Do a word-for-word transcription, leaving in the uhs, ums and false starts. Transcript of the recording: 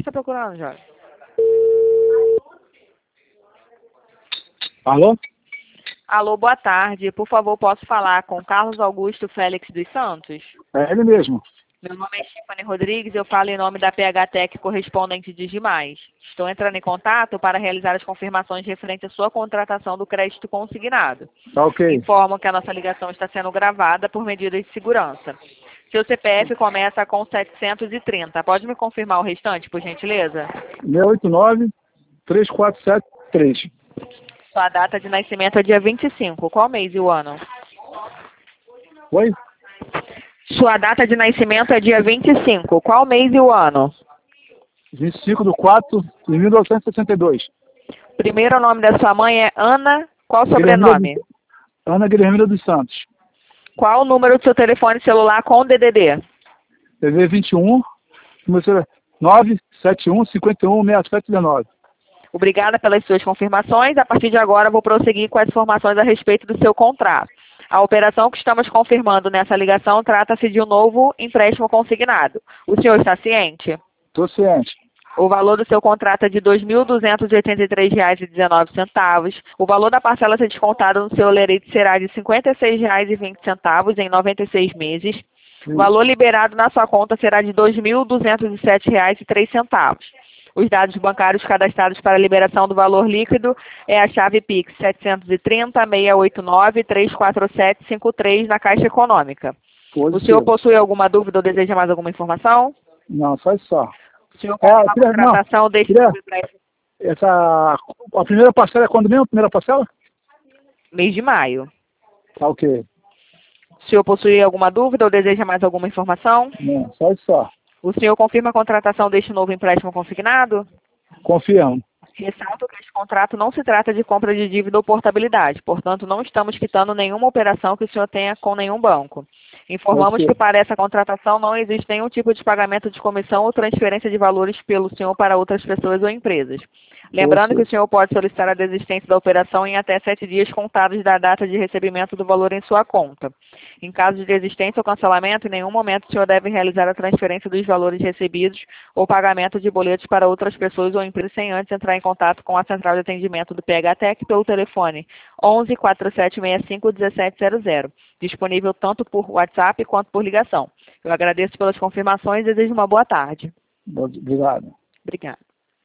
você está procurando, Jorge? Alô? Alô, boa tarde. Por favor, posso falar com Carlos Augusto Félix dos Santos? É ele mesmo. Meu nome é Stephanie Rodrigues, eu falo em nome da P H Tech correspondente de Digimais. Estou entrando em contato para realizar as confirmações referentes à sua contratação do crédito consignado. Tá ok. Informo que a nossa ligação está sendo gravada por medidas de segurança. Seu C P F começa com setecentos e trinta. Pode me confirmar o restante, por gentileza? seis oito nove, três quatro sete três. Sua data de nascimento é dia vinte e cinco. Qual mês e o ano? Oi? Sua data de nascimento é dia vinte e cinco. Qual mês e o ano? vinte e cinco de quatro de mil novecentos e sessenta e dois. Primeiro nome da sua mãe é Ana. Qual o Guilhermina sobrenome? dos- Ana Guilhermina dos Santos. Qual o número do seu telefone celular com D D D? T V vinte e um, nove sete um, cinco um, seis sete um nove. Obrigada pelas suas confirmações. A partir de agora, vou prosseguir com as informações a respeito do seu contrato. A operação que estamos confirmando nessa ligação trata-se de um novo empréstimo consignado. O senhor está ciente? Estou ciente. O valor do seu contrato é de dois mil duzentos e oitenta e três reais e dezenove centavos. O valor da parcela a ser descontado no seu lerite será de cinquenta e seis reais e vinte centavos em noventa e seis meses. O valor liberado na sua conta será de dois mil duzentos e sete reais e três centavos. Os dados bancários cadastrados para a liberação do valor líquido é a chave Pix setecentos e trinta, seiscentos e oitenta e nove, trezentos e quarenta e sete, cinquenta e três na Caixa Econômica. Pode O senhor ser. possui alguma dúvida ou deseja mais alguma informação? Não, só isso só. O senhor É, confirma a queria- não, contratação deste queria- novo empréstimo Essa, a primeira parcela é quando mesmo? A primeira parcela? mês de maio. Tá ok. O senhor possui alguma dúvida ou deseja mais alguma informação? Não, só isso só. O senhor confirma a contratação deste novo empréstimo consignado? Confirmo. Ressalto que este contrato não se trata de compra de dívida ou portabilidade, portanto, não estamos quitando nenhuma operação que o senhor tenha com nenhum banco. Informamos Ok. que para essa contratação não existe nenhum tipo de pagamento de comissão ou transferência de valores pelo senhor para outras pessoas ou empresas. Lembrando Ok. que o senhor pode solicitar a desistência da operação em até sete dias contados da data de recebimento do valor em sua conta. Em caso de desistência ou cancelamento, em nenhum momento o senhor deve realizar a transferência dos valores recebidos ou pagamento de boletos para outras pessoas ou empresas sem antes entrar em contato com a central de atendimento do P H Tech pelo telefone onze, quatro sete seis cinco, um sete zero zero, disponível tanto por WhatsApp quanto por ligação. Eu agradeço pelas confirmações e desejo uma boa tarde. Obrigado. Obrigada.